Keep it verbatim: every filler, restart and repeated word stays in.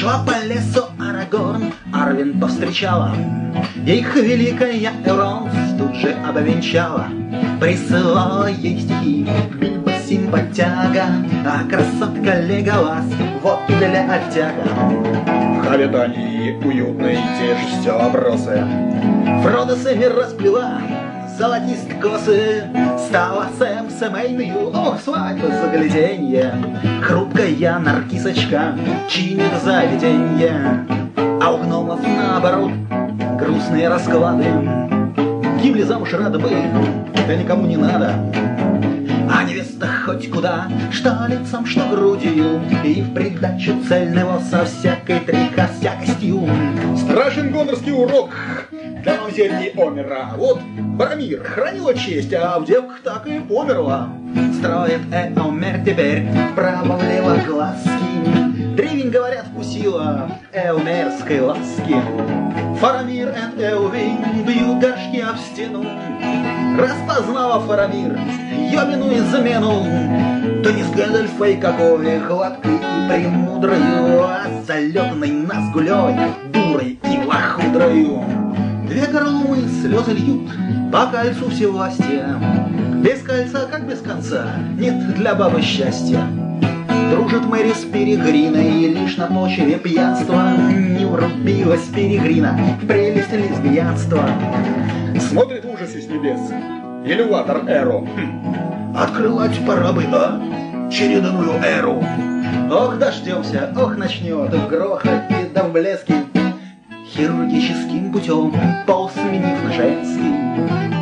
Шла по лесу Арагорн, Арвен повстречала. Их великая Элронс тут же обвенчала. Присылала ей стихи Бильбо симпатяга, а красотка Леголас вот для оттяга. В обитании уютной те же все вопросы. Фродо Сэмми расплела золотист косы, стала Сэм семейную, ох, свадьба загляденье. Хрупкая наркисочка чинит заведенье, а у гномов наоборот грустные расклады. Гибли замуж рады бы, да никому не надо. А невеста хоть куда, что лицом, что грудью, и в придачу цельного со всякой трикосякостью. Страшен гонорский урок для мамзельни Омера. Вот Барамир хранила честь, а в девках так и померла. Строит Эомер теперь право-влево глазки. Древень, говорят, вкусила эомерской ласки. Фарамир и Эовин бьют горшки об стену. Распознала Фарамир ёбину измену, то не с Гэндальфой какой, гладкой и премудрою, а залетной назгулей, дурой и лохудрою. Две горлумы слезы льют по кольцу всевластия. Без кольца, как без конца, нет для бабы счастья. Дружит Мэри с Перегриной, и лишь на почве пьянства не врубилась Перегрина в прелесть лесбиянства. Смотрит в ужасе с небес элеватор Эру. Хм. Открывать пора бы, а? Череданную эру. Ох, дождемся, ох, начнет в грохоте да в блеске, хирургическим путем пол сменив на женский.